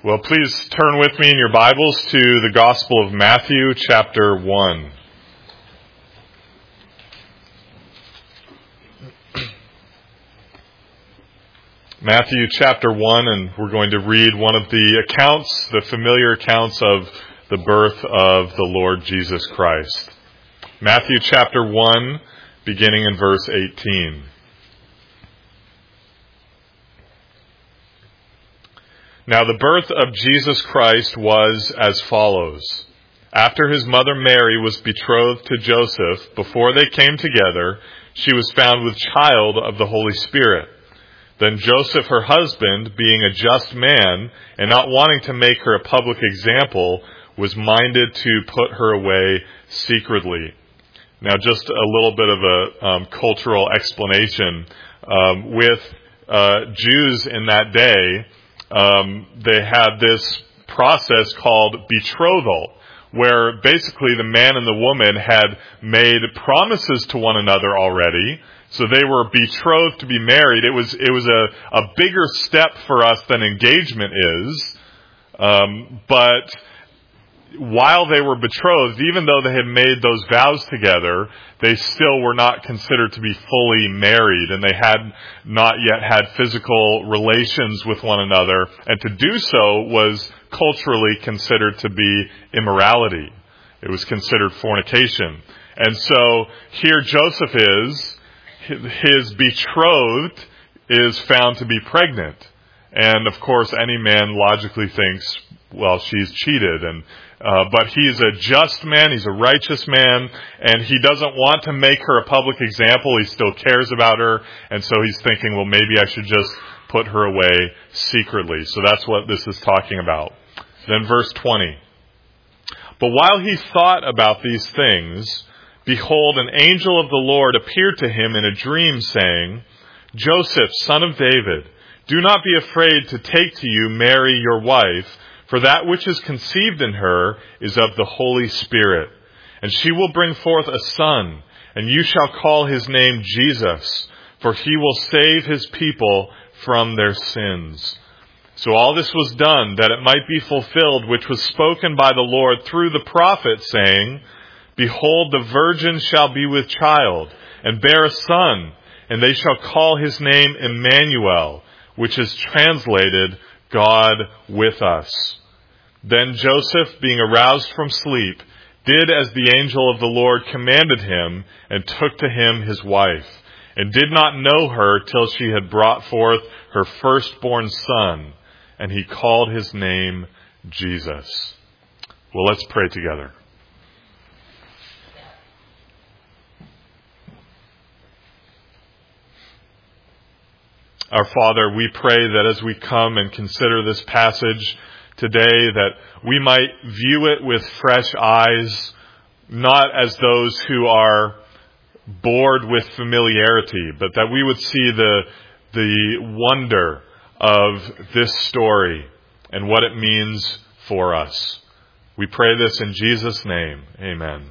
Well, please turn with me in your Bibles to the Gospel of Matthew, chapter 1. Matthew chapter 1, and we're going to read one of the accounts, the familiar accounts of the birth of the Lord Jesus Christ. Matthew chapter 1, beginning in verse 18. Now the birth of Jesus Christ was as follows. After his mother Mary was betrothed to Joseph, before they came together, she was found with child of the Holy Spirit. Then Joseph, her husband, being a just man, and not wanting to make her a public example, was minded to put her away secretly. Now just a little bit of a cultural explanation. With Jews in that day, they had this process called betrothal, where basically the man and the woman had made promises to one another already. So they were betrothed to be married. It was a bigger step for us than engagement is. But while they were betrothed, even though they had made those vows together, they still were not considered to be fully married, and they had not yet had physical relations with one another. And to do so was culturally considered to be immorality. It was considered fornication. And so here Joseph is. His betrothed is found to be pregnant. And of course, any man logically thinks, well, she's cheated. But he's a just man, he's a righteous man, and he doesn't want to make her a public example. He still cares about her, and so he's thinking, well, maybe I should just put her away secretly. So that's what this is talking about. Then verse 20. But while he thought about these things, behold, an angel of the Lord appeared to him in a dream, saying, Joseph, son of David, do not be afraid to take to you Mary your wife, for that which is conceived in her is of the Holy Spirit. And she will bring forth a son, and you shall call his name Jesus, for he will save his people from their sins. So all this was done that it might be fulfilled, which was spoken by the Lord through the prophet, saying, Behold, the virgin shall be with child, and bear a son, and they shall call his name Emmanuel, which is translated, God with us. Then Joseph, being aroused from sleep, did as the angel of the Lord commanded him, and took to him his wife, and did not know her till she had brought forth her firstborn son, and he called his name Jesus. Well, let's pray together. Our Father, we pray that as we come and consider this passage today, that we might view it with fresh eyes, not as those who are bored with familiarity, but that we would see the wonder of this story and what it means for us. We pray this in Jesus' name. Amen.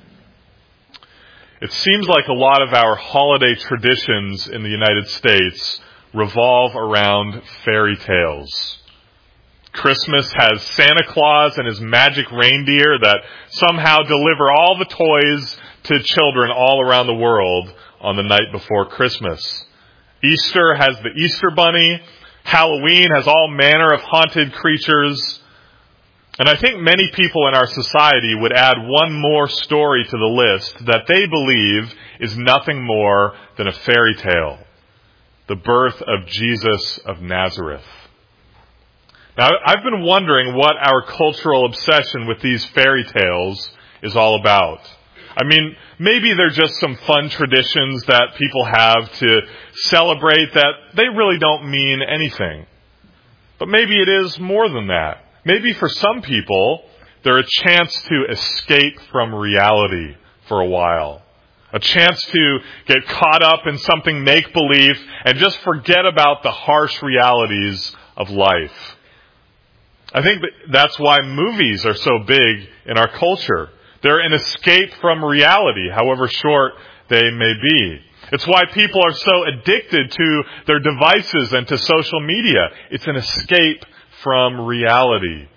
It seems like a lot of our holiday traditions in the United States revolve around fairy tales. Christmas has Santa Claus and his magic reindeer that somehow deliver all the toys to children all around the world on the night before Christmas. Easter has the Easter Bunny. Halloween has all manner of haunted creatures. And I think many people in our society would add one more story to the list that they believe is nothing more than a fairy tale. The birth of Jesus of Nazareth. Now, I've been wondering what our cultural obsession with these fairy tales is all about. I mean, maybe they're just some fun traditions that people have to celebrate that they really don't mean anything. But maybe it is more than that. Maybe for some people, they're a chance to escape from reality for a while. A chance to get caught up in something make-believe and just forget about the harsh realities of life. I think that's why movies are so big in our culture. They're an escape from reality, however short they may be. It's why people are so addicted to their devices and to social media. It's an escape from reality.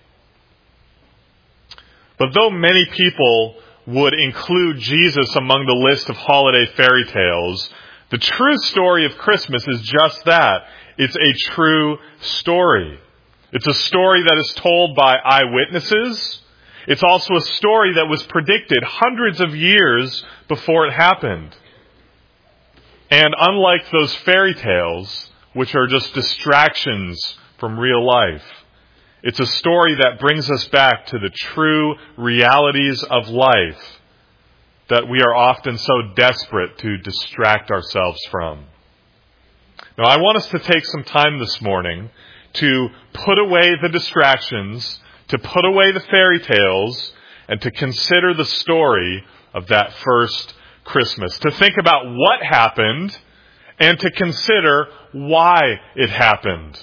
But though many people would include Jesus among the list of holiday fairy tales, the true story of Christmas is just that. It's a true story. It's a story that is told by eyewitnesses. It's also a story that was predicted hundreds of years before it happened. And unlike those fairy tales, which are just distractions from real life, it's a story that brings us back to the true realities of life that we are often so desperate to distract ourselves from. Now, I want us to take some time this morning to put away the distractions, to put away the fairy tales, and to consider the story of that first Christmas. To think about what happened and to consider why it happened.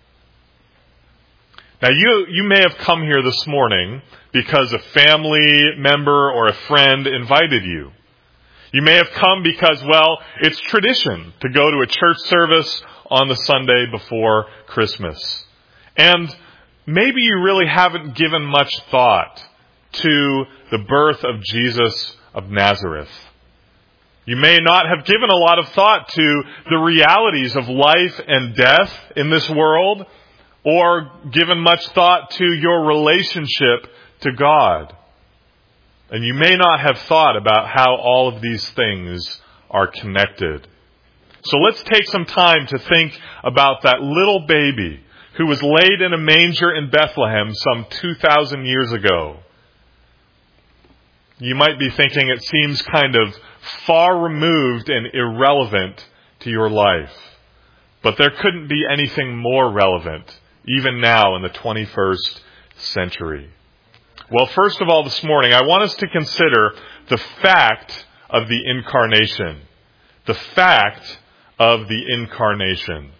Now, you may have come here this morning because a family member or a friend invited you. You may have come because, well, it's tradition to go to a church service on the Sunday before Christmas. And maybe you really haven't given much thought to the birth of Jesus of Nazareth. You may not have given a lot of thought to the realities of life and death in this world, or given much thought to your relationship to God. And you may not have thought about how all of these things are connected. So let's take some time to think about that little baby who was laid in a manger in Bethlehem some 2,000 years ago. You might be thinking it seems kind of far removed and irrelevant to your life. But there couldn't be anything more relevant, even now in the 21st century. Well, first of all, this morning, I want us to consider the fact of the incarnation. The fact of the incarnation.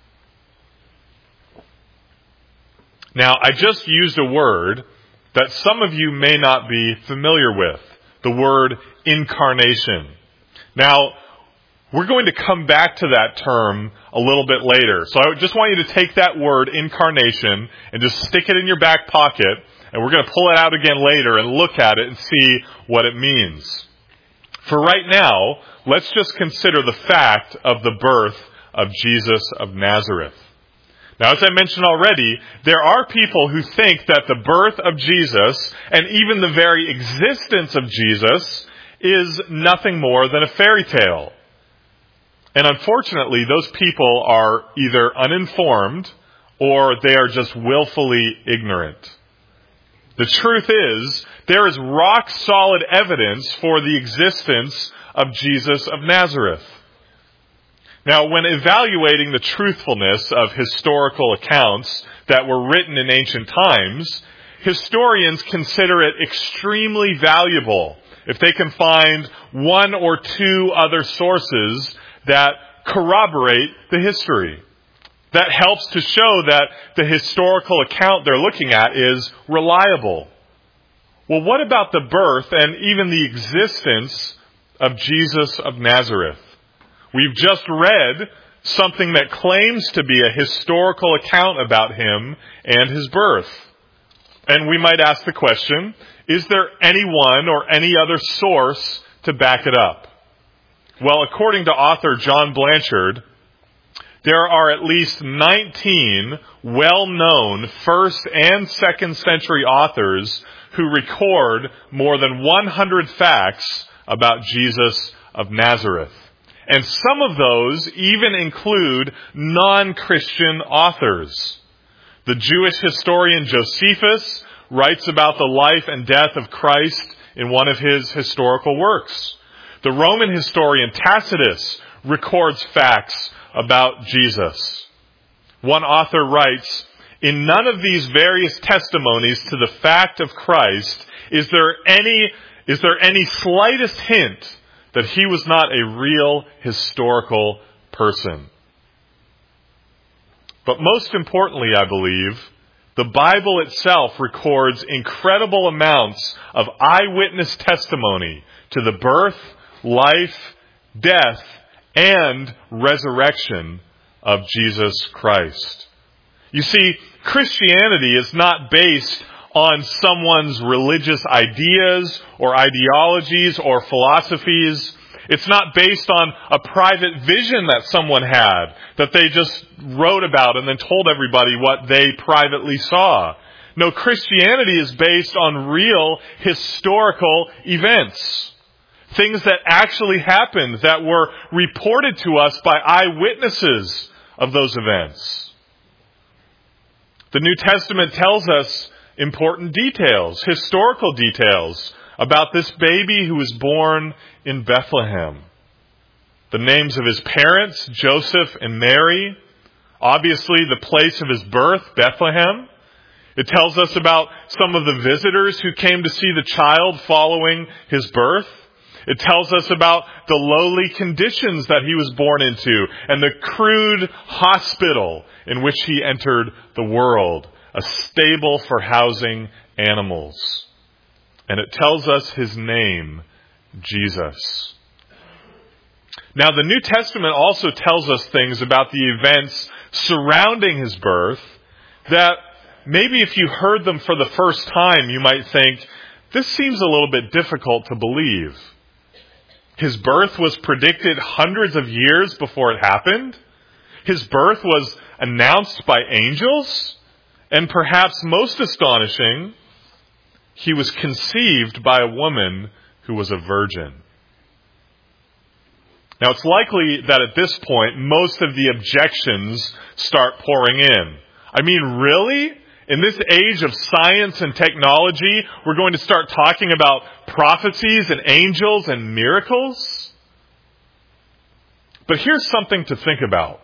Now, I just used a word that some of you may not be familiar with. The word incarnation. Now, we're going to come back to that term a little bit later. So I just want you to take that word, incarnation, and just stick it in your back pocket. And we're going to pull it out again later and look at it and see what it means. For right now, let's just consider the fact of the birth of Jesus of Nazareth. Now, as I mentioned already, there are people who think that the birth of Jesus, and even the very existence of Jesus, is nothing more than a fairy tale. And unfortunately, those people are either uninformed or they are just willfully ignorant. The truth is, there is rock-solid evidence for the existence of Jesus of Nazareth. Now, when evaluating the truthfulness of historical accounts that were written in ancient times, historians consider it extremely valuable if they can find one or two other sources that corroborate the history. That helps to show that the historical account they're looking at is reliable. Well, what about the birth and even the existence of Jesus of Nazareth? We've just read something that claims to be a historical account about him and his birth. And we might ask the question, is there anyone or any other source to back it up? Well, according to author John Blanchard, there are at least 19 well-known 1st and 2nd century authors who record more than 100 facts about Jesus of Nazareth. And some of those even include non-Christian authors. The Jewish historian Josephus writes about the life and death of Christ in one of his historical works. The Roman historian Tacitus records facts about Jesus. One author writes, "In none of these various testimonies to the fact of Christ is there any slightest hint that he was not a real historical person." But most importantly, I believe, the Bible itself records incredible amounts of eyewitness testimony to the birth, life, death, and resurrection of Jesus Christ. You see, Christianity is not based on someone's religious ideas or ideologies or philosophies. It's not based on a private vision that someone had, that they just wrote about and then told everybody what they privately saw. No, Christianity is based on real historical events. Things that actually happened, that were reported to us by eyewitnesses of those events. The New Testament tells us important details, historical details, about this baby who was born in Bethlehem. The names of his parents, Joseph and Mary. Obviously, the place of his birth, Bethlehem. It tells us about some of the visitors who came to see the child following his birth. It tells us about the lowly conditions that he was born into and the crude hospital in which he entered the world, a stable for housing animals. And it tells us his name, Jesus. Now, the New Testament also tells us things about the events surrounding his birth that maybe if you heard them for the first time, you might think, this seems a little bit difficult to believe. His birth was predicted hundreds of years before it happened. His birth was announced by angels. And perhaps most astonishing, he was conceived by a woman who was a virgin. Now, it's likely that at this point, most of the objections start pouring in. I mean, really? In this age of science and technology, we're going to start talking about prophecies and angels and miracles? But here's something to think about.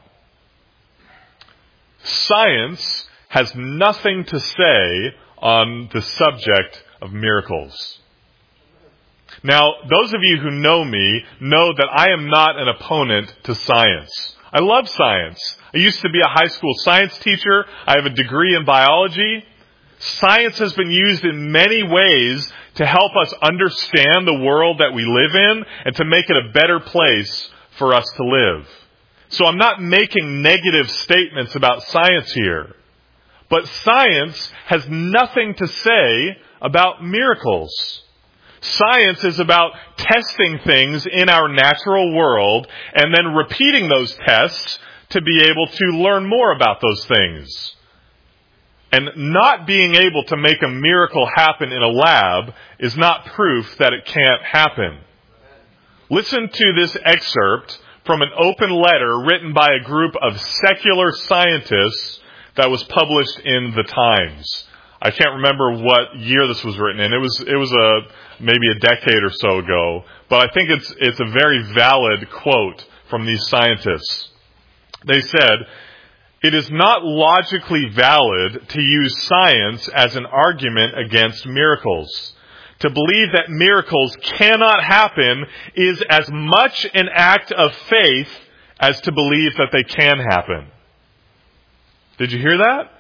Science has nothing to say on the subject of miracles. Now, those of you who know me know that I am not an opponent to science. I love science. I used to be a high school science teacher. I have a degree in biology. Science has been used in many ways to help us understand the world that we live in and to make it a better place for us to live. So I'm not making negative statements about science here. But science has nothing to say about miracles. Science is about testing things in our natural world and then repeating those tests to be able to learn more about those things. And not being able to make a miracle happen in a lab is not proof that it can't happen. Listen to this excerpt from an open letter written by a group of secular scientists that was published in the Times. I can't remember what year this was written in. It was maybe a decade or so ago, but I think it's a very valid quote from these scientists. They said, "It is not logically valid to use science as an argument against miracles. To believe that miracles cannot happen is as much an act of faith as to believe that they can happen." Did you hear that?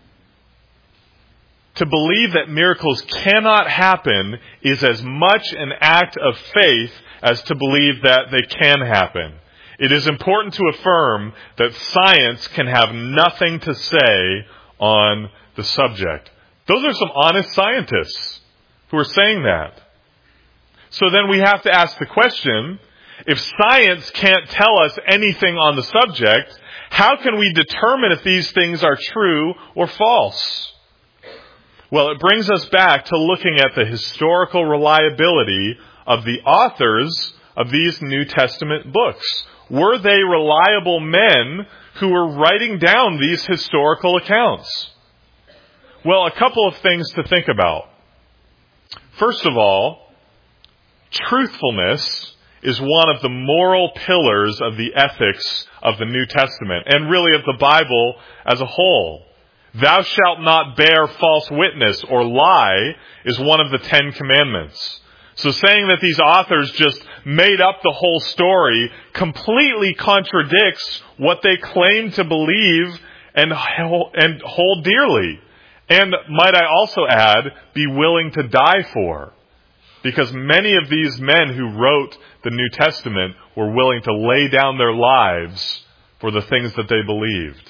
To believe that miracles cannot happen is as much an act of faith as to believe that they can happen. It is important to affirm that science can have nothing to say on the subject. Those are some honest scientists who are saying that. So then we have to ask the question, if science can't tell us anything on the subject, how can we determine if these things are true or false? Well, it brings us back to looking at the historical reliability of the authors of these New Testament books. Were they reliable men who were writing down these historical accounts? Well, a couple of things to think about. First of all, truthfulness is one of the moral pillars of the ethics of the New Testament, and really of the Bible as a whole. Thou shalt not bear false witness or lie is one of the 10 Commandments. So saying that these authors just made up the whole story completely contradicts what they claim to believe and hold dearly. And might I also add, be willing to die for. because many of these men who wrote the New Testament were willing to lay down their lives for the things that they believed.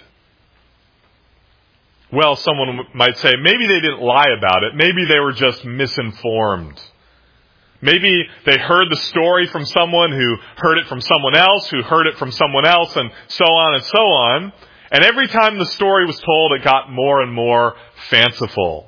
Well, someone might say, maybe they didn't lie about it. Maybe they were just misinformed. Maybe they heard the story from someone who heard it from someone else, who heard it from someone else, and so on and so on. And every time the story was told, it got more and more fanciful.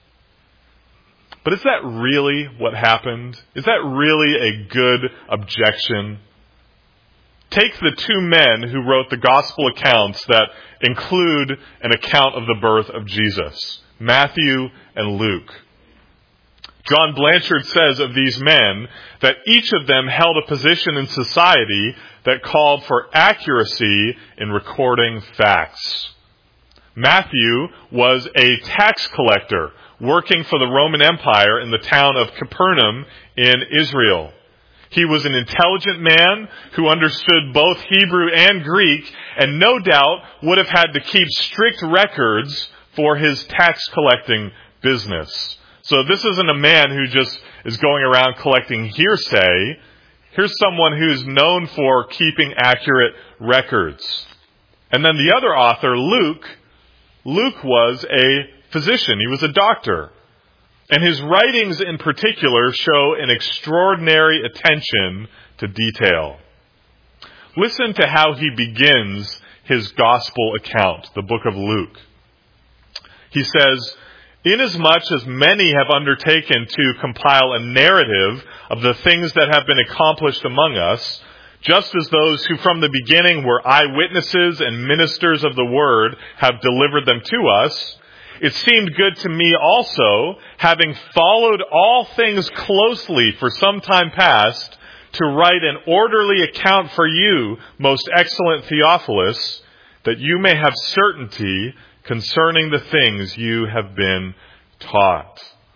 But is that really what happened? Is that really a good objection? Take the two men who wrote the gospel accounts that include an account of the birth of Jesus, Matthew and Luke. John Blanchard says of these men that each of them held a position in society that called for accuracy in recording facts. Matthew was a tax collector working for the Roman Empire in the town of Capernaum in Israel. He was an intelligent man who understood both Hebrew and Greek, and no doubt would have had to keep strict records for his tax collecting business. So this isn't a man who just is going around collecting hearsay. Here's someone who's known for keeping accurate records. And then the other author, Luke was a physician. He was a doctor. And his writings in particular show an extraordinary attention to detail. Listen to how he begins his gospel account, the book of Luke. He says, "Inasmuch as many have undertaken to compile a narrative of the things that have been accomplished among us, just as those who from the beginning were eyewitnesses and ministers of the word have delivered them to us, it seemed good to me also, having followed all things closely for some time past, to write an orderly account for you, most excellent Theophilus, that you may have certainty concerning the things you have been taught."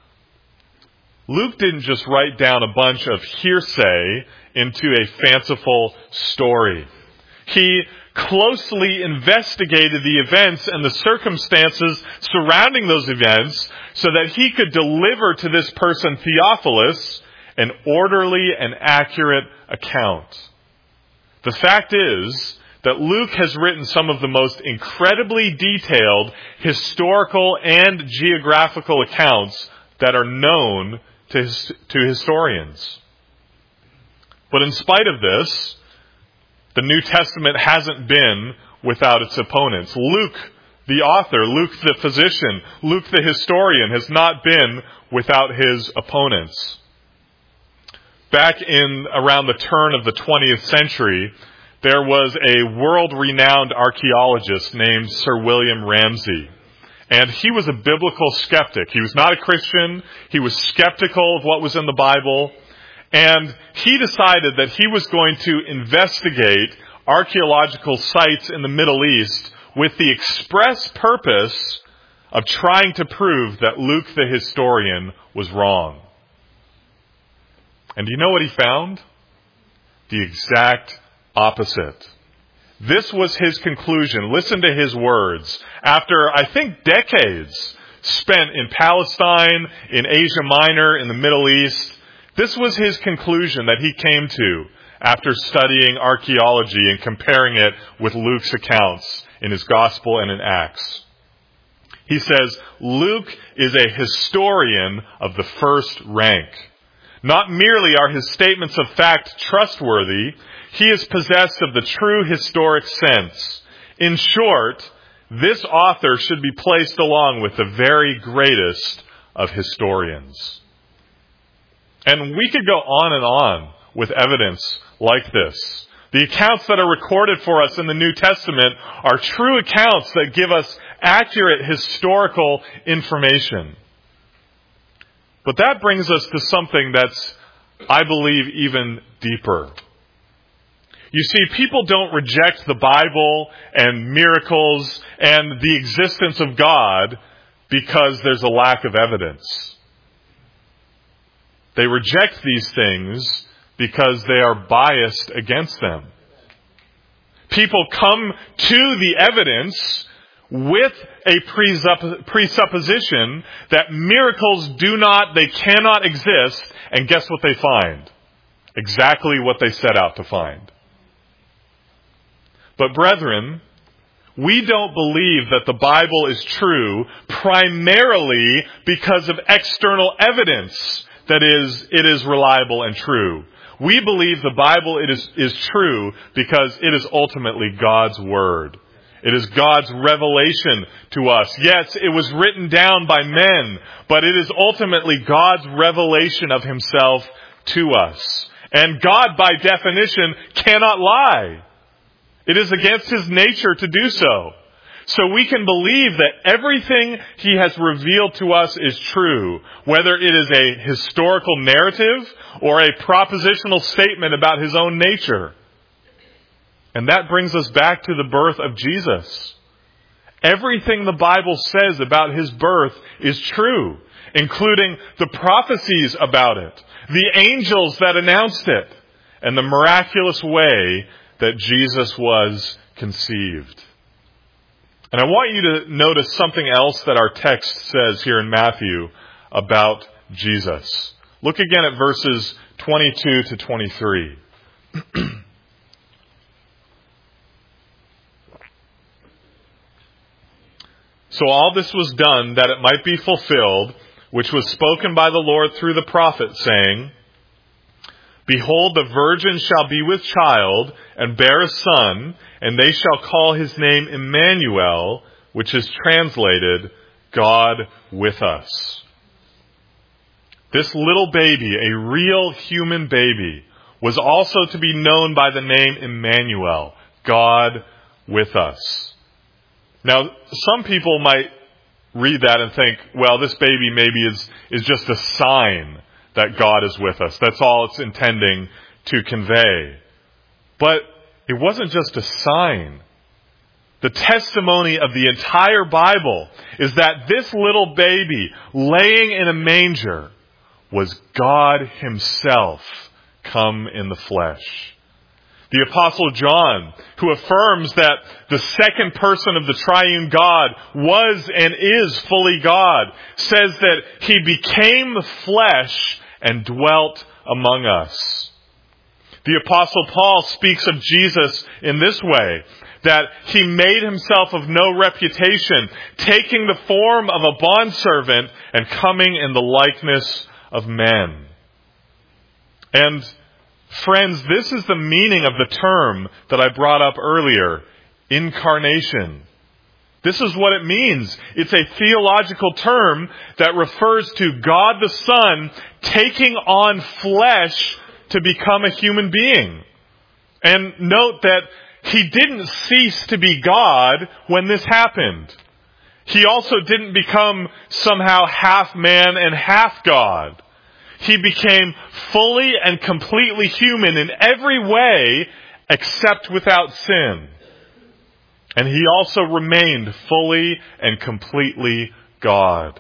Luke didn't just write down a bunch of hearsay into a fanciful story. He closely investigated the events and the circumstances surrounding those events so that he could deliver to this person, Theophilus, an orderly and accurate account. The fact is that Luke has written some of the most incredibly detailed historical and geographical accounts that are known to historians. But in spite of this, the New Testament hasn't been without its opponents. Luke, the author, Luke the physician, Luke the historian, has not been without his opponents. Back in around the turn of the 20th century, there was a world-renowned archaeologist named Sir William Ramsay. And he was a biblical skeptic. He was not a Christian. He was skeptical of what was in the Bible. And he decided that he was going to investigate archaeological sites in the Middle East with the express purpose of trying to prove that Luke the historian was wrong. And do you know what he found? The exact opposite. This was his conclusion. Listen to his words. After, I think, decades spent in Palestine, in Asia Minor, in the Middle East, this was his conclusion that he came to after studying archaeology and comparing it with Luke's accounts in his Gospel and in Acts. He says, Luke is a historian of the first rank. Not merely are his statements of fact trustworthy, he is possessed of the true historic sense. In short, this author should be placed along with the very greatest of historians. And we could go on and on with evidence like this. The accounts that are recorded for us in the New Testament are true accounts that give us accurate historical information. But that brings us to something that's, I believe, even deeper. You see, people don't reject the Bible and miracles and the existence of God because there's a lack of evidence. They reject these things because they are biased against them. People come to the evidence with a presupposition that miracles they cannot exist, and guess what they find? Exactly what they set out to find. But brethren, we don't believe that the Bible is true primarily because of external evidence that it is reliable and true. We believe the Bible is true because it is ultimately God's Word. It is God's revelation to us. Yes, it was written down by men, but it is ultimately God's revelation of Himself to us. And God, by definition, cannot lie. It is against His nature to do so. So we can believe that everything He has revealed to us is true, whether it is a historical narrative or a propositional statement about His own nature. And that brings us back to the birth of Jesus. Everything the Bible says about His birth is true, including the prophecies about it, the angels that announced it, and the miraculous way that Jesus was conceived. And I want you to notice something else that our text says here in Matthew about Jesus. Look again at verses 22 to 23. So all this was done that it might be fulfilled, which was spoken by the Lord through the prophet, saying, Behold, the virgin shall be with child, and bear a son, and they shall call his name Emmanuel, which is translated, God with us. This little baby, a real human baby, was also to be known by the name Emmanuel, God with us. Now, some people might read that and think, well, this baby maybe is just a sign that God is with us. That's all it's intending to convey. But it wasn't just a sign. The testimony of the entire Bible is that this little baby laying in a manger was God Himself come in the flesh. The Apostle John, who affirms that the second person of the triune God was and is fully God, says that He became flesh and dwelt among us. The Apostle Paul speaks of Jesus in this way, that He made Himself of no reputation, taking the form of a bondservant and coming in the likeness of men. And friends, this is the meaning of the term that I brought up earlier, incarnation. This is what it means. It's a theological term that refers to God the Son taking on flesh to become a human being. And note that He didn't cease to be God when this happened. He also didn't become somehow half man and half God. He became fully and completely human in every way except without sin. And He also remained fully and completely God.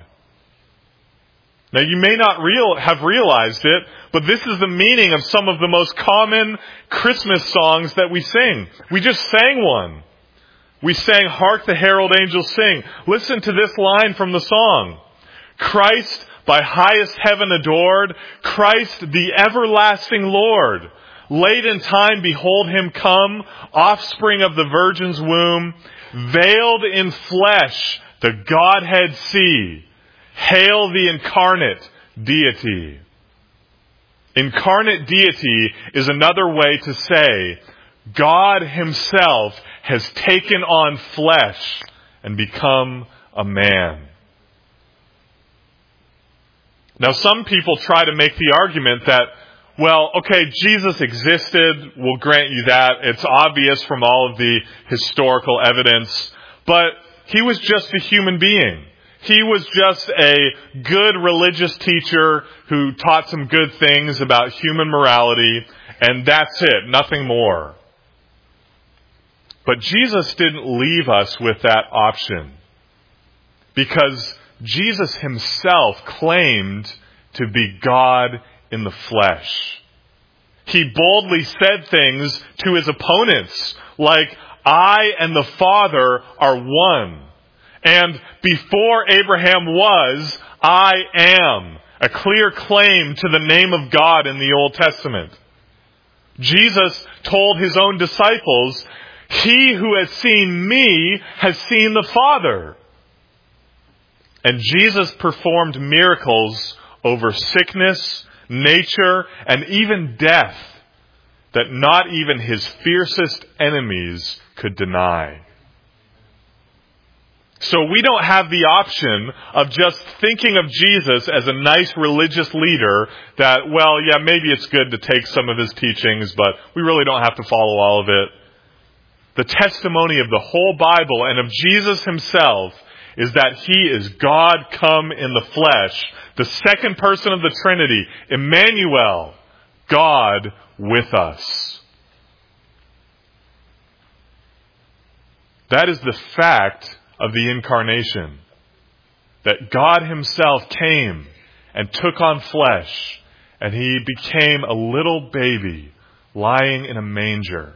Now, you may not have realized it, but this is the meaning of some of the most common Christmas songs that we sing. We just sang one. We sang, Hark the Herald Angels Sing. Listen to this line from the song. Christ, by highest heaven adored, Christ the everlasting Lord. Late in time, behold Him come, offspring of the Virgin's womb, veiled in flesh, the Godhead see. Hail the incarnate deity. Incarnate deity is another way to say God Himself has taken on flesh and become a man. Now, some people try to make the argument that, well, okay, Jesus existed, we'll grant you that. It's obvious from all of the historical evidence, but He was just a human being. He was just a good religious teacher who taught some good things about human morality, and that's it, nothing more. But Jesus didn't leave us with that option, because Jesus Himself claimed to be God in the flesh. He boldly said things to His opponents like, I and the Father are one. And before Abraham was, I am. A clear claim to the name of God in the Old Testament. Jesus told his own disciples, "He who has seen me has seen the Father." And Jesus performed miracles over sickness, nature, and even death that not even his fiercest enemies could deny. So we don't have the option of just thinking of Jesus as a nice religious leader that, well, yeah, maybe it's good to take some of his teachings, but we really don't have to follow all of it. The testimony of the whole Bible and of Jesus himself is that he is God come in the flesh, the second person of the Trinity, Emmanuel, God with us. That is the fact of the incarnation. That God himself came and took on flesh, and he became a little baby lying in a manger.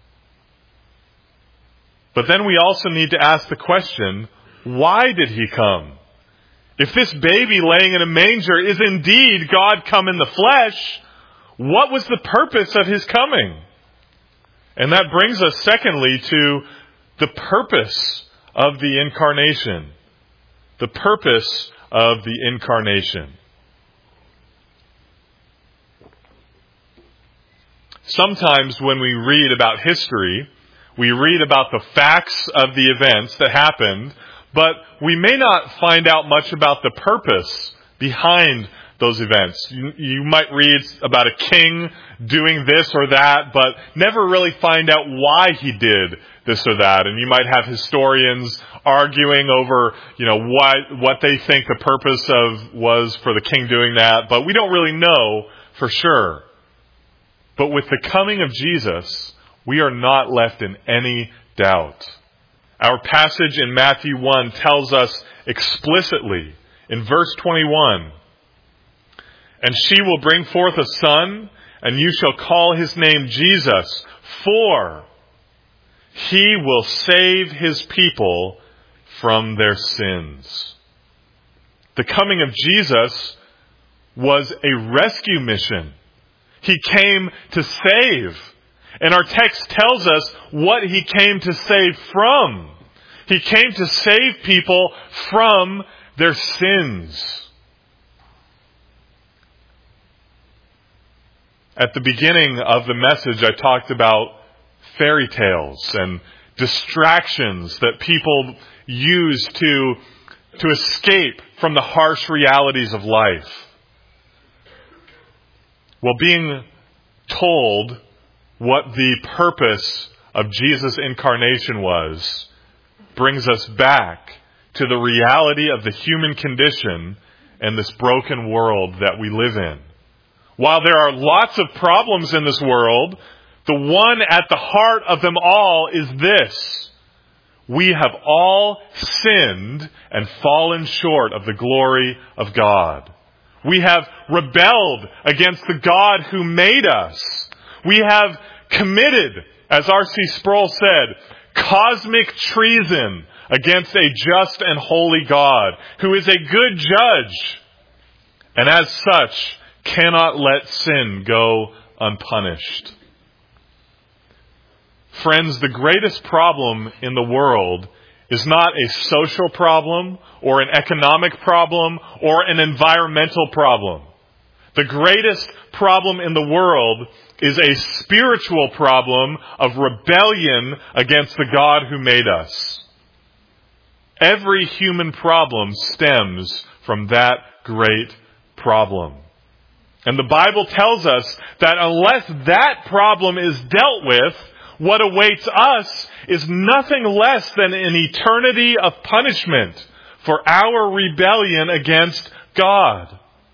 But then we also need to ask the question, why did he come? If this baby laying in a manger is indeed God come in the flesh, what was the purpose of his coming? And that brings us secondly to the purpose of the incarnation. The purpose of the incarnation. Sometimes when we read about history, we read about the facts of the events that happened, but we may not find out much about the purpose behind those events. You might read about a king doing this or that, but never really find out why he did this or that. And you might have historians arguing over, what they think the purpose was for the king doing that, but we don't really know for sure. But with the coming of Jesus, we are not left in any doubt. Our passage in Matthew 1 tells us explicitly in verse 21, "And she will bring forth a son, and you shall call his name Jesus, for he will save his people from their sins." The coming of Jesus was a rescue mission. He came to save. And our text tells us what he came to save from. He came to save people from their sins. At the beginning of the message, I talked about fairy tales and distractions that people use to escape from the harsh realities of life. Well, being told what the purpose of Jesus' incarnation was brings us back to the reality of the human condition and this broken world that we live in. While there are lots of problems in this world, the one at the heart of them all is this: we have all sinned and fallen short of the glory of God. We have rebelled against the God who made us. We have committed, as R.C. Sproul said, cosmic treason against a just and holy God who is a good judge, and as such cannot let sin go unpunished. Friends, the greatest problem in the world is not a social problem or an economic problem or an environmental problem. The greatest problem in the world is a spiritual problem of rebellion against the God who made us. Every human problem stems from that great problem. And the Bible tells us that unless that problem is dealt with, what awaits us is nothing less than an eternity of punishment for our rebellion against God.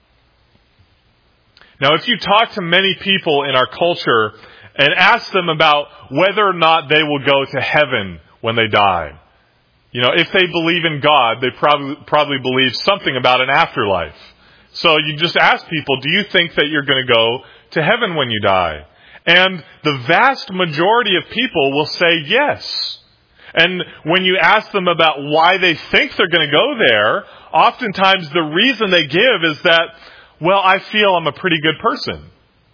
Now, if you talk to many people in our culture and ask them about whether or not they will go to heaven when they die, if they believe in God, they probably believe something about an afterlife. So you just ask people, do you think that you're going to go to heaven when you die? And the vast majority of people will say yes. And when you ask them about why they think they're going to go there, oftentimes the reason they give is that, well, I feel I'm a pretty good person.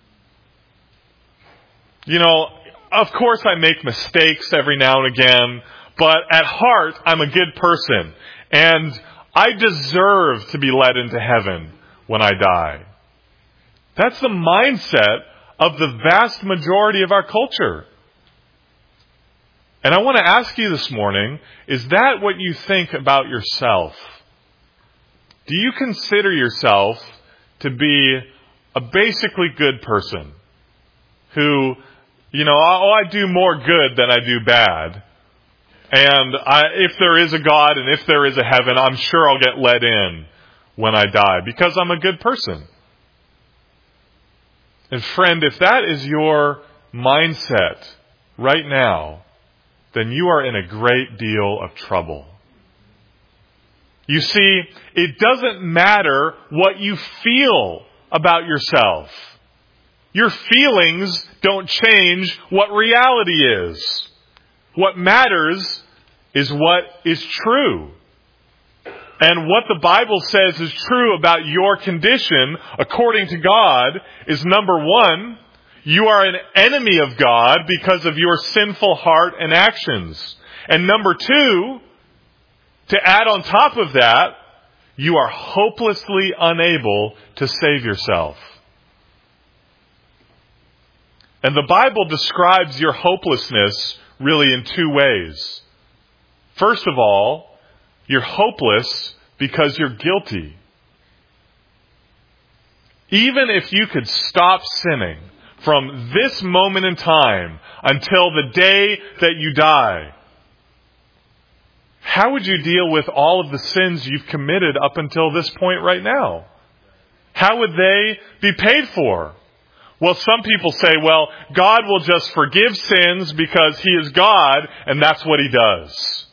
You know, of course I make mistakes every now and again, but at heart I'm a good person. And I deserve to be led into heaven when I die. That's the mindset of the vast majority of our culture. And I want to ask you this morning, is that what you think about yourself? Do you consider yourself to be a basically good person who, you know, I do more good than I do bad. And if there is a God and if there is a heaven, I'm sure I'll get let in when I die because I'm a good person. And friend, if that is your mindset right now, then you are in a great deal of trouble. You see, it doesn't matter what you feel about yourself. Your feelings don't change what reality is. What matters is what is true. And what the Bible says is true about your condition, according to God, is number one, you are an enemy of God because of your sinful heart and actions. And number two, to add on top of that, you are hopelessly unable to save yourself. And the Bible describes your hopelessness really in two ways. First of all, you're hopeless because you're guilty. Even if you could stop sinning from this moment in time until the day that you die, how would you deal with all of the sins you've committed up until this point right now? How would they be paid for? Well, some people say, well, God will just forgive sins because He is God and that's what He does.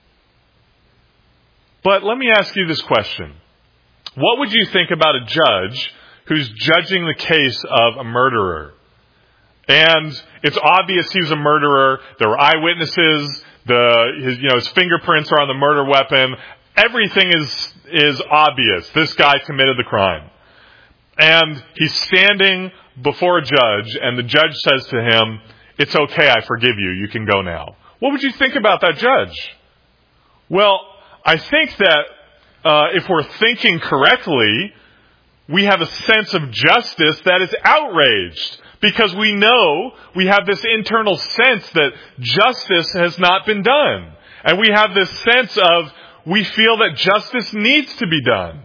But let me ask you this question. What would you think about a judge who's judging the case of a murderer? And it's obvious he was a murderer. There were eyewitnesses. His fingerprints are on the murder weapon. Everything is obvious. This guy committed the crime. And he's standing before a judge, and the judge says to him, "It's okay, I forgive you. You can go now." What would you think about that judge? Well, I think that if we're thinking correctly, we have a sense of justice that is outraged. Because we know, we have this internal sense that justice has not been done. And we have this sense of, we feel that justice needs to be done.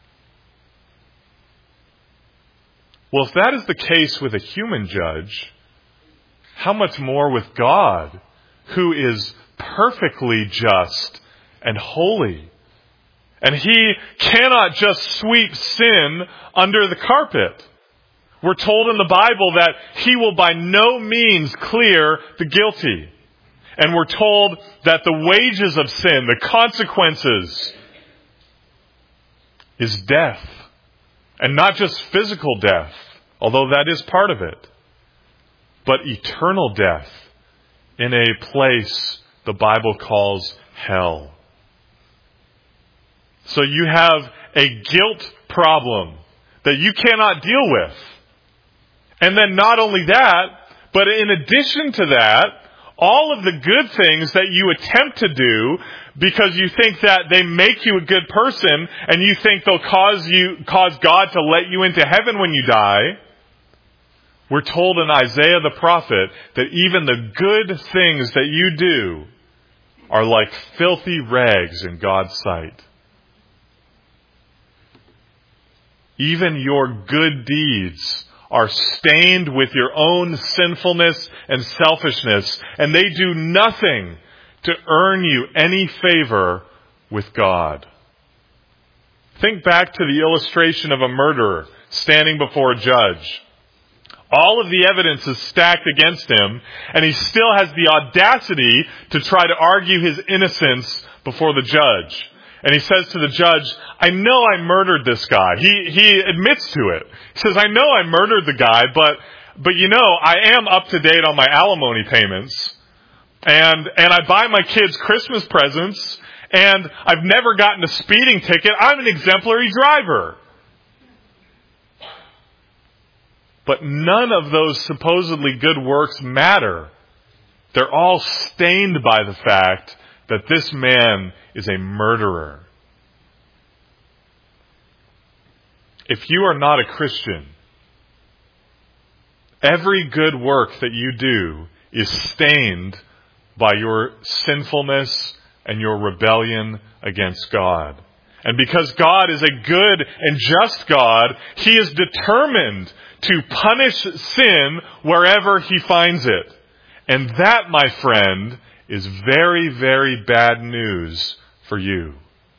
Well, if that is the case with a human judge, how much more with God, who is perfectly just and holy. And He cannot just sweep sin under the carpet. We're told in the Bible that He will by no means clear the guilty. And we're told that the wages of sin, the consequences, is death. And not just physical death, although that is part of it, but eternal death in a place the Bible calls hell. So you have a guilt problem that you cannot deal with. And then not only that, but in addition to that, all of the good things that you attempt to do because you think that they make you a good person and you think they'll cause God to let you into heaven when you die, we're told in Isaiah the prophet that even the good things that you do are like filthy rags in God's sight. Even your good deeds are stained with your own sinfulness and selfishness, and they do nothing to earn you any favor with God. Think back to the illustration of a murderer standing before a judge. All of the evidence is stacked against him, and he still has the audacity to try to argue his innocence before the judge. And he says to the judge, "I know I murdered this guy." He admits to it. He says, "I know I murdered the guy, but you know, I am up to date on my alimony payments. and I buy my kids Christmas presents, and I've never gotten a speeding ticket. I'm an exemplary driver. But none of those supposedly good works matter. They're all stained by the fact that this man is a murderer. If you are not a Christian, every good work that you do is stained by your sinfulness and your rebellion against God. And because God is a good and just God, He is determined to punish sin wherever He finds it. And that, my friend, is very, very bad news for you.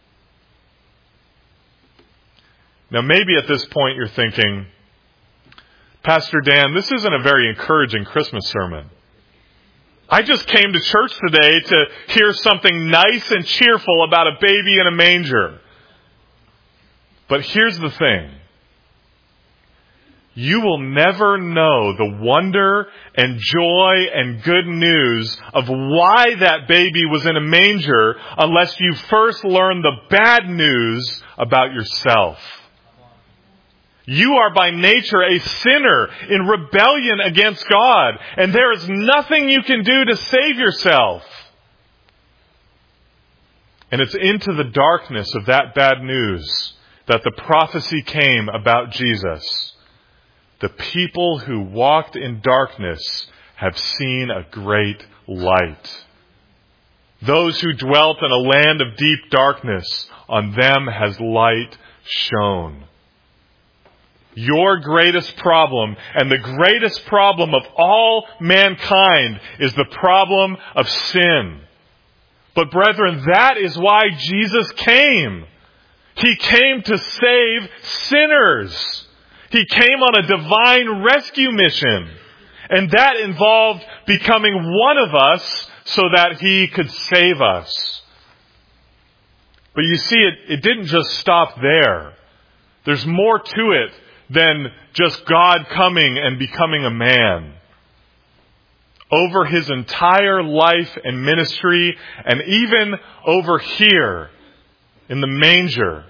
Now, maybe at this point you're thinking, Pastor Dan, this isn't a very encouraging Christmas sermon. I just came to church today to hear something nice and cheerful about a baby in a manger. But here's the thing. You will never know the wonder and joy and good news of why that baby was in a manger unless you first learn the bad news about yourself. You are by nature a sinner in rebellion against God, and there is nothing you can do to save yourself. And it's into the darkness of that bad news that the prophecy came about Jesus. The people who walked in darkness have seen a great light. Those who dwelt in a land of deep darkness, on them has light shone. Your greatest problem, and the greatest problem of all mankind, is the problem of sin. But brethren, that is why Jesus came. He came to save sinners. He came on a divine rescue mission. And that involved becoming one of us so that He could save us. But you see, it didn't just stop there. There's more to it than just God coming and becoming a man. Over His entire life and ministry, and even over here in the manger,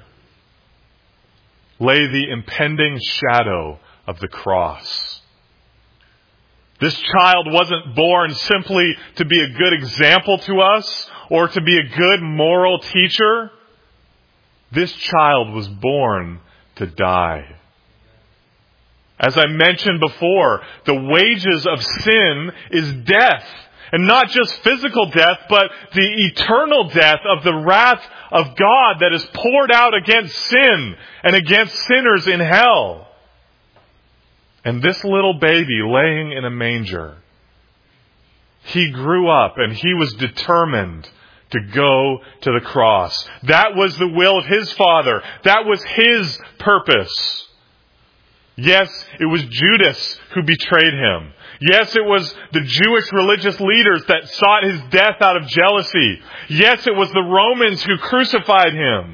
lay the impending shadow of the cross. This child wasn't born simply to be a good example to us or to be a good moral teacher. This child was born to die. As I mentioned before, the wages of sin is death. And not just physical death, but the eternal death of the wrath of God that is poured out against sin and against sinners in hell. And this little baby laying in a manger, he grew up and he was determined to go to the cross. That was the will of his Father. That was His purpose. Yes, it was Judas who betrayed Him. Yes, it was the Jewish religious leaders that sought His death out of jealousy. Yes, it was the Romans who crucified Him.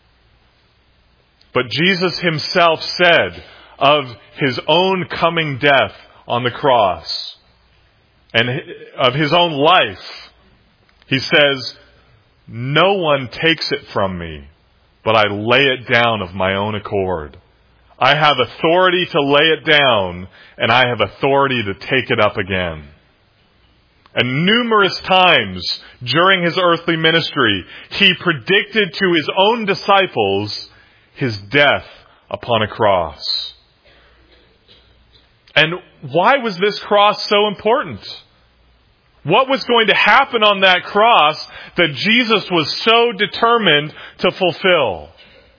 But Jesus Himself said of His own coming death on the cross and of His own life, He says, "No one takes it from me, but I lay it down of my own accord. I have authority to lay it down, and I have authority to take it up again." And numerous times during His earthly ministry, He predicted to His own disciples His death upon a cross. And why was this cross so important? What was going to happen on that cross that Jesus was so determined to fulfill?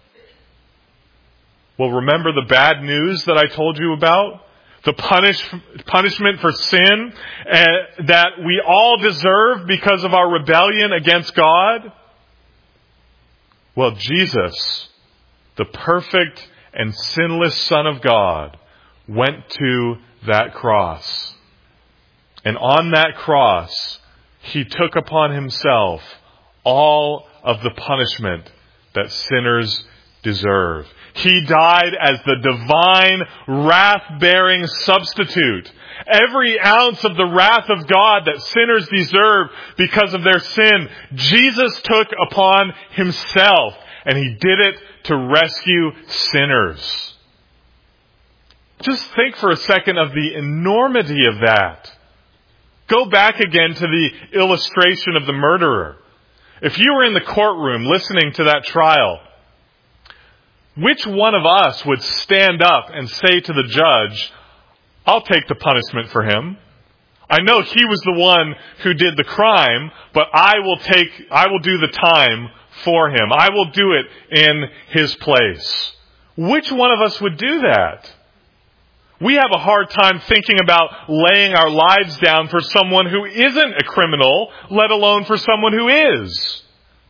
Well, remember the bad news that I told you about? The punishment for sin that we all deserve because of our rebellion against God? Well, Jesus, the perfect and sinless Son of God, went to that cross. And on that cross, He took upon Himself all of the punishment that sinners deserve. He died as the divine, wrath-bearing substitute. Every ounce of the wrath of God that sinners deserve because of their sin, Jesus took upon himself, and he did it to rescue sinners. Just think for a second of the enormity of that. Go back again to the illustration of the murderer. If you were in the courtroom listening to that trial, which one of us would stand up and say to the judge, I'll take the punishment for him. I know he was the one who did the crime, but I will do the time for him. I will do it in his place. Which one of us would do that? We have a hard time thinking about laying our lives down for someone who isn't a criminal, let alone for someone who is.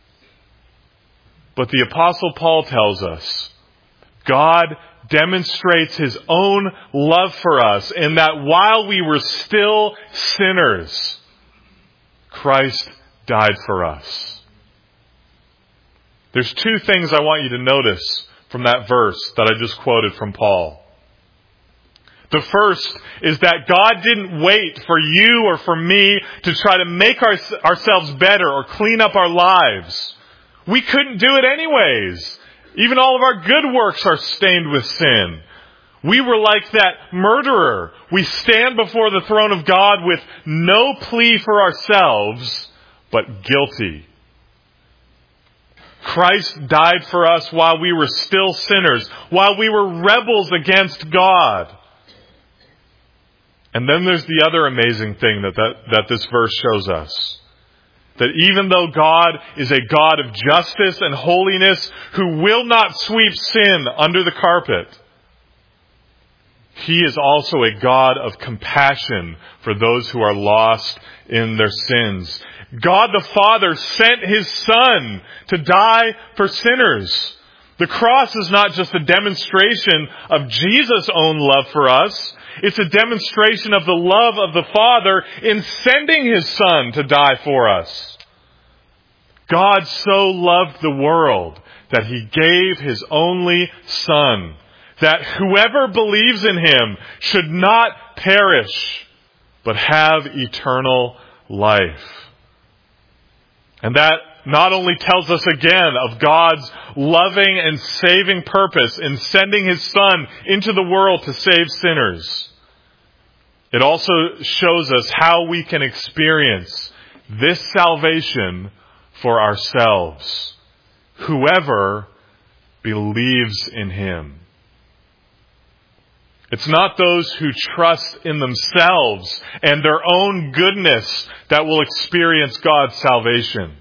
But the Apostle Paul tells us, God demonstrates his own love for us in that while we were still sinners, Christ died for us. There's two things I want you to notice from that verse that I just quoted from Paul. The first is that God didn't wait for you or for me to try to make ourselves better or clean up our lives. We couldn't do it anyways. Even all of our good works are stained with sin. We were like that murderer. We stand before the throne of God with no plea for ourselves, but guilty. Christ died for us while we were still sinners, while we were rebels against God. And then there's the other amazing thing that this verse shows us. That even though God is a God of justice and holiness who will not sweep sin under the carpet, He is also a God of compassion for those who are lost in their sins. God the Father sent His Son to die for sinners. The cross is not just a demonstration of Jesus' own love for us. It's a demonstration of the love of the Father in sending His Son to die for us. God so loved the world that He gave His only Son, that whoever believes in Him should not perish, but have eternal life. And that not only tells us again of God's loving and saving purpose in sending His Son into the world to save sinners, it also shows us how we can experience this salvation for ourselves. Whoever believes in Him. It's not those who trust in themselves and their own goodness that will experience God's salvation.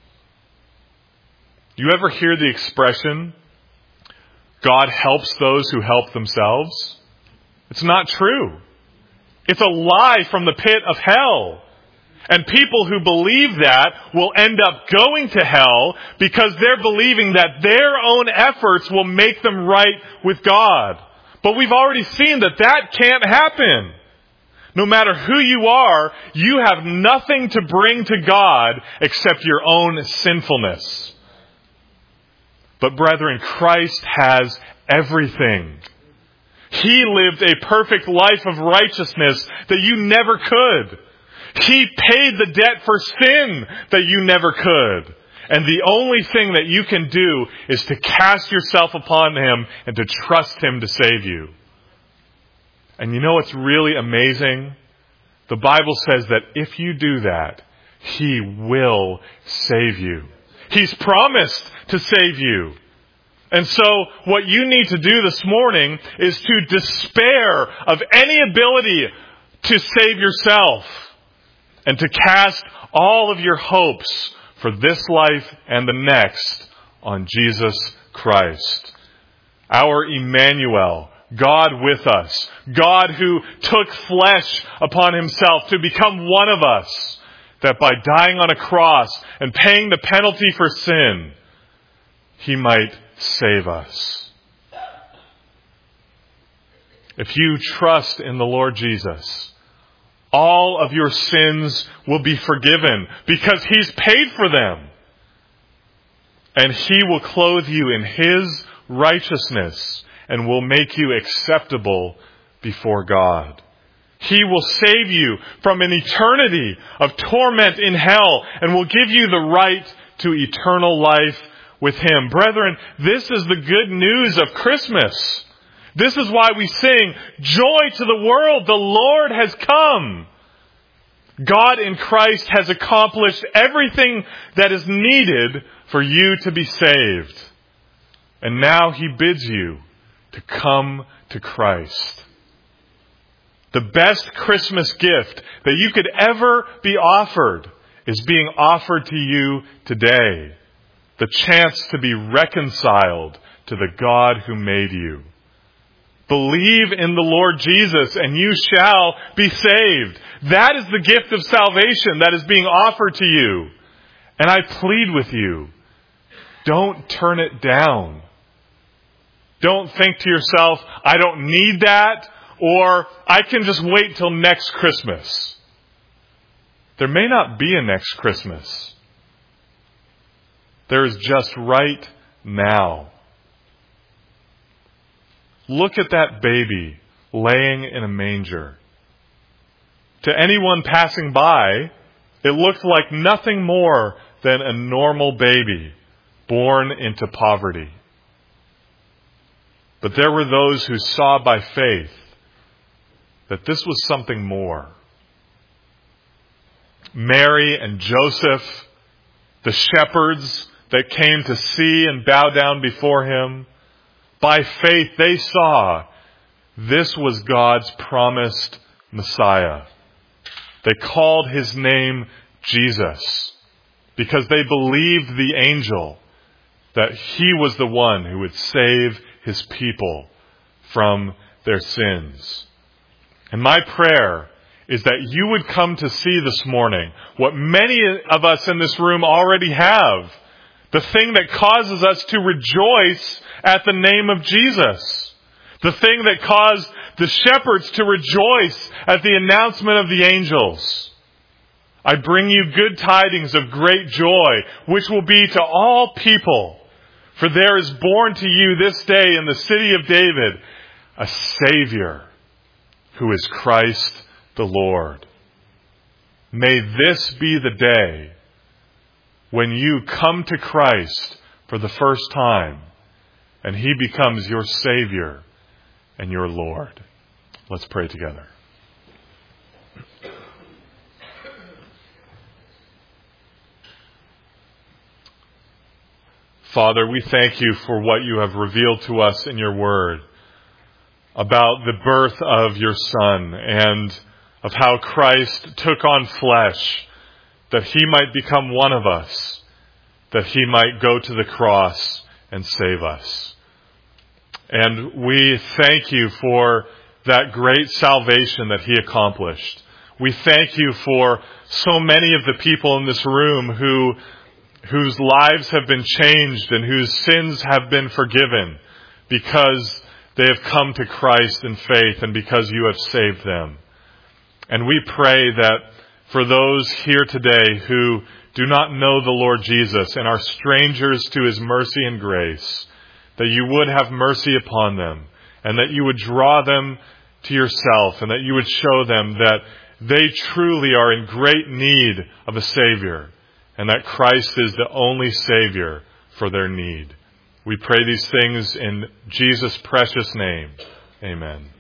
Do you ever hear the expression, God helps those who help themselves? It's not true. It's a lie from the pit of hell. And people who believe that will end up going to hell because they're believing that their own efforts will make them right with God. But we've already seen that can't happen. No matter who you are, you have nothing to bring to God except your own sinfulness. But brethren, Christ has everything. He lived a perfect life of righteousness that you never could. He paid the debt for sin that you never could. And the only thing that you can do is to cast yourself upon Him and to trust Him to save you. And you know what's really amazing? The Bible says that if you do that, He will save you. He's promised to save you. And so what you need to do this morning is to despair of any ability to save yourself and to cast all of your hopes for this life and the next on Jesus Christ. Our Emmanuel, God with us, God who took flesh upon Himself to become one of us, that by dying on a cross and paying the penalty for sin, He might save us. If you trust in the Lord Jesus, all of your sins will be forgiven because He's paid for them. And He will clothe you in His righteousness and will make you acceptable before God. He will save you from an eternity of torment in hell and will give you the right to eternal life with Him. Brethren, this is the good news of Christmas. This is why we sing, "Joy to the world, the Lord has come." God in Christ has accomplished everything that is needed for you to be saved. And now He bids you to come to Christ. The best Christmas gift that you could ever be offered is being offered to you today. The chance to be reconciled to the God who made you. Believe in the Lord Jesus and you shall be saved. That is the gift of salvation that is being offered to you. And I plead with you, don't turn it down. Don't think to yourself, I don't need that, or I can just wait till next Christmas. There may not be a next Christmas. There is just right now. Look at that baby laying in a manger. To anyone passing by, it looked like nothing more than a normal baby born into poverty. But there were those who saw by faith that this was something more. Mary and Joseph, the shepherds that came to see and bow down before Him, by faith they saw this was God's promised Messiah. They called His name Jesus because they believed the angel that He was the one who would save His people from their sins. And my prayer is that you would come to see this morning what many of us in this room already have. The thing that causes us to rejoice at the name of Jesus. The thing that caused the shepherds to rejoice at the announcement of the angels. I bring you good tidings of great joy, which will be to all people. For there is born to you this day in the city of David a Savior, who is Christ the Lord. May this be the day when you come to Christ for the first time and He becomes your Savior and your Lord. Let's pray together. Father, we thank You for what You have revealed to us in Your Word about the birth of Your Son and of how Christ took on flesh that He might become one of us, that He might go to the cross and save us. And we thank You for that great salvation that He accomplished. We thank You for so many of the people in this room whose lives have been changed and whose sins have been forgiven because they have come to Christ in faith and because You have saved them. And we pray that for those here today who do not know the Lord Jesus and are strangers to His mercy and grace, that You would have mercy upon them and that You would draw them to Yourself and that You would show them that they truly are in great need of a Savior and that Christ is the only Savior for their need. We pray these things in Jesus' precious name. Amen.